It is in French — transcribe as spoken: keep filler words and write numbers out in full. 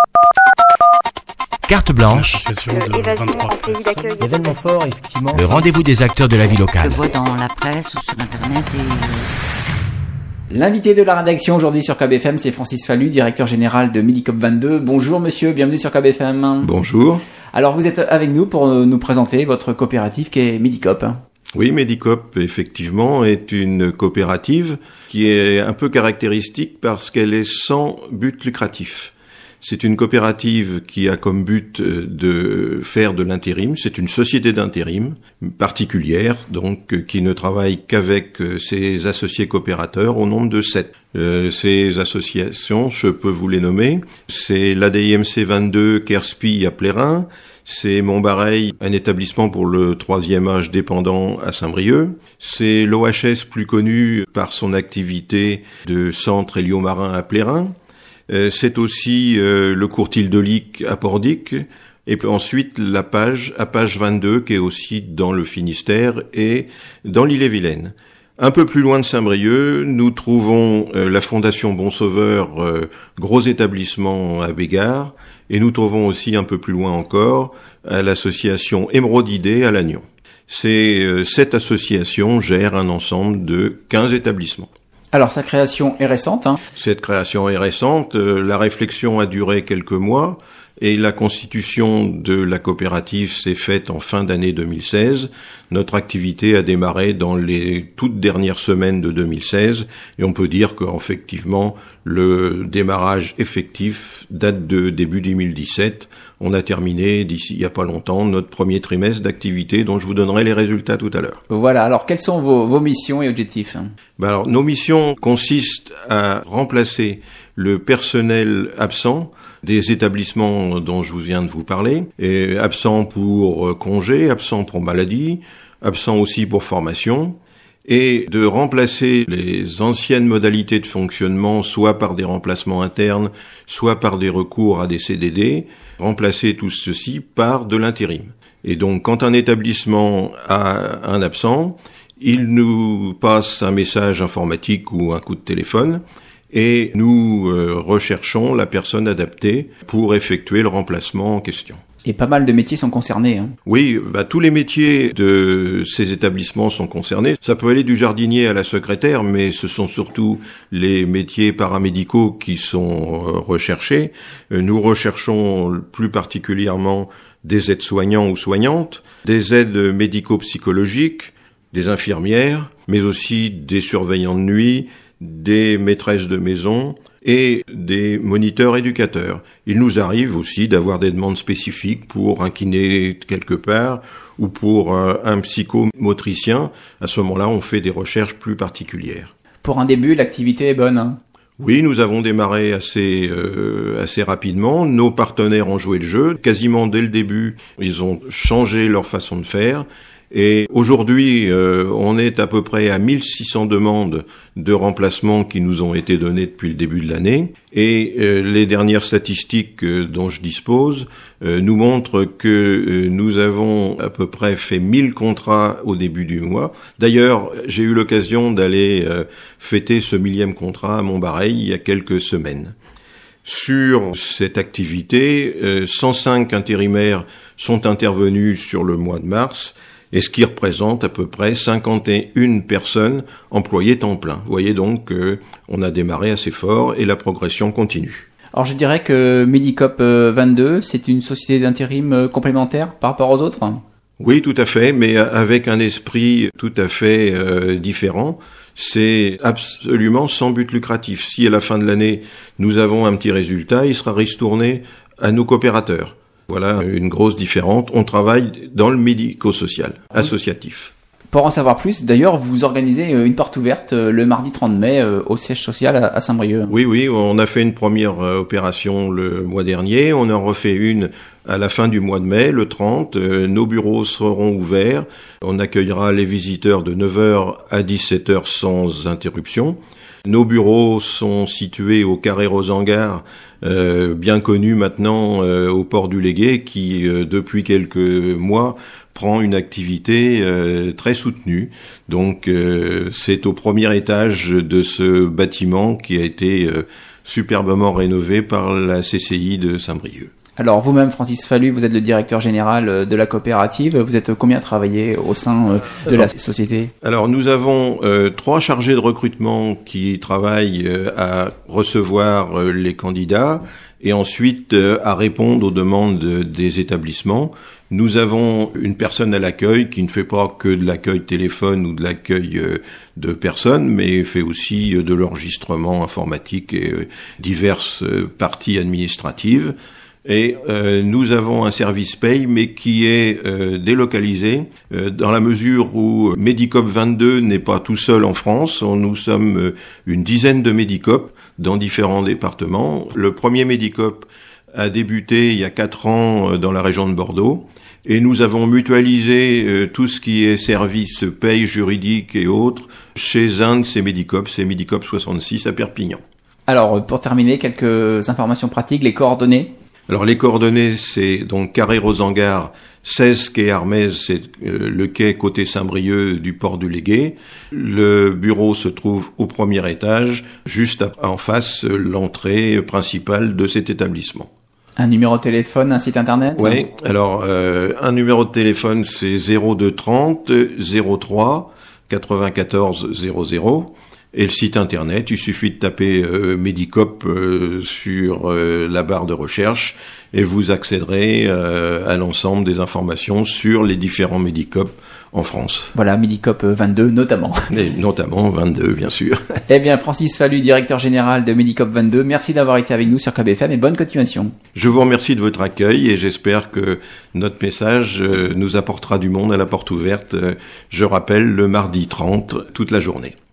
Carte blanche, événement fort, effectivement. le rendez-vous des acteurs de la vie locale. Je vois dans la presse ou sur internet et... L'invité de la rédaction aujourd'hui sur K B F M, c'est Francis Fallu, directeur général de Medicop vingt-deux. Bonjour monsieur, bienvenue sur K B F M. Bonjour. Alors vous êtes avec nous pour nous présenter votre coopérative qui est Medicop. Oui, Medicop, effectivement, est une coopérative qui est un peu caractéristique parce qu'elle est sans but lucratif. C'est une coopérative qui a comme but de faire de l'intérim. C'est une société d'intérim particulière, donc qui ne travaille qu'avec ses associés coopérateurs au nombre de sept. Euh, ces associations, je peux vous les nommer. C'est l'A D I M C vingt-deux Kerspi à Plérin. C'est Montbareil, un établissement pour le troisième âge dépendant à Saint-Brieuc. C'est l'O H S plus connu par son activité de centre héliomarin à Plérin. Euh, c'est aussi euh, le Courtil de Lic à Pordic. Et puis ensuite la page, à page vingt-deux, qui est aussi dans le Finistère et dans l'Ille-et-Vilaine. Un peu plus loin de Saint-Brieuc, nous trouvons euh, la Fondation Bon Sauveur, euh, gros établissement à Bégard, et nous trouvons aussi un peu plus loin encore à l'association Émeraude-Idée à Lannion. Ces, euh, cette association gère un ensemble de quinze établissements. Alors sa création est récente, hein. Cette création est récente, euh, la réflexion a duré quelques mois, et la constitution de la coopérative s'est faite en fin d'année deux mille seize. Notre activité a démarré dans les toutes dernières semaines de deux mille seize et on peut dire qu'effectivement le démarrage effectif date de début deux mille dix-sept. On a terminé d'ici il n'y a pas longtemps notre premier trimestre d'activité dont je vous donnerai les résultats tout à l'heure. Voilà, alors quelles sont vos, vos missions et objectifs? Ben alors, nos missions consistent à remplacer le personnel absent des établissements dont je vous viens de vous parler, et absent pour congé, absent pour maladie, absent aussi pour formation, et de remplacer les anciennes modalités de fonctionnement, soit par des remplacements internes, soit par des recours à des C D D, remplacer tout ceci par de l'intérim. Et donc, quand un établissement a un absent, il nous passe un message informatique ou un coup de téléphone, et nous euh, recherchons la personne adaptée pour effectuer le remplacement en question. Et pas mal de métiers sont concernés, hein. Oui, bah, tous les métiers de ces établissements sont concernés. Ça peut aller du jardinier à la secrétaire, mais ce sont surtout les métiers paramédicaux qui sont euh, recherchés. Euh, nous recherchons plus particulièrement des aides-soignants ou soignantes, des aides médico-psychologiques, des infirmières, mais aussi des surveillants de nuit, des maîtresses de maison et des moniteurs éducateurs. Il nous arrive aussi d'avoir des demandes spécifiques pour un kiné quelque part ou pour un, un psychomotricien. À ce moment-là, on fait des recherches plus particulières. Pour un début, l'activité est bonne, hein. Oui, nous avons démarré assez euh, assez rapidement. Nos partenaires ont joué le jeu. Quasiment dès le début, ils ont changé leur façon de faire. Et aujourd'hui, euh, on est à peu près à mille six cents demandes de remplacement qui nous ont été données depuis le début de l'année. Et euh, les dernières statistiques euh, dont je dispose euh, nous montrent que euh, nous avons à peu près fait mille contrats au début du mois. D'ailleurs, j'ai eu l'occasion d'aller euh, fêter ce millième contrat à Montbareil il y a quelques semaines. Sur cette activité, euh, cent cinq intérimaires sont intervenus sur le mois de mars, et ce qui représente à peu près cinquante et une personnes employées temps plein. Vous voyez donc qu'on a démarré assez fort et la progression continue. Alors je dirais que Medicop vingt-deux, c'est une société d'intérim complémentaire par rapport aux autres? Oui, tout à fait, mais avec un esprit tout à fait euh, différent. C'est absolument sans but lucratif. Si à la fin de l'année, nous avons un petit résultat, il sera ristourné à nos coopérateurs. Voilà une grosse différence. On travaille dans le médico-social, associatif. Pour en savoir plus, d'ailleurs, vous organisez une porte ouverte le mardi trente mai au siège social à Saint-Brieuc. Oui, oui, on a fait une première opération le mois dernier. On en refait une à la fin du mois de mai, le trente. Nos bureaux seront ouverts. On accueillera les visiteurs de neuf heures à dix-sept heures sans interruption. Nos bureaux sont situés au Carré Rosangar, euh, bien connu maintenant euh, au port du Légué, qui euh, depuis quelques mois prend une activité euh, très soutenue. Donc euh, c'est au premier étage de ce bâtiment qui a été euh, superbement rénové par la C C I de Saint-Brieuc. Alors vous-même, Francis Fallu, vous êtes le directeur général de la coopérative. Vous êtes combien à travailler au sein de la société ? Alors nous avons euh, trois chargés de recrutement qui travaillent euh, à recevoir euh, les candidats et ensuite euh, à répondre aux demandes de, des établissements. Nous avons une personne à l'accueil qui ne fait pas que de l'accueil téléphone ou de l'accueil euh, de personnes, mais fait aussi euh, de l'enregistrement informatique et euh, diverses euh, parties administratives. Et euh, nous avons un service paye, mais qui est euh, délocalisé, euh, dans la mesure où Medicop vingt-deux n'est pas tout seul en France. Nous sommes euh, une dizaine de Medicop dans différents départements. Le premier Medicop a débuté il y a quatre ans euh, dans la région de Bordeaux. Et nous avons mutualisé euh, tout ce qui est service paye juridique et autres chez un de ces Medicop, c'est Medicop soixante-six à Perpignan. Alors, pour terminer, quelques informations pratiques, les coordonnées. Alors les coordonnées, c'est donc Carré Rosangar, seize quai Hermès, c'est euh, le quai côté Saint-Brieuc du port du Légué. Le bureau se trouve au premier étage, juste à, en face euh, l'entrée principale de cet établissement. Un numéro de téléphone, un site internet ? Oui, alors euh, un numéro de téléphone c'est zéro deux trente zéro trois quatre-vingt-quatorze zéro zéro. Et le site internet, il suffit de taper euh, Medicop euh, sur euh, la barre de recherche et vous accéderez euh, à l'ensemble des informations sur les différents Medicop en France. Voilà, Medicop vingt-deux notamment. Et notamment vingt-deux, bien sûr. Eh bien, Francis Fallu, directeur général de Medicop vingt-deux, merci d'avoir été avec nous sur K B F M et bonne continuation. Je vous remercie de votre accueil et j'espère que notre message euh, nous apportera du monde à la porte ouverte. Euh, je rappelle, le mardi trente, toute la journée.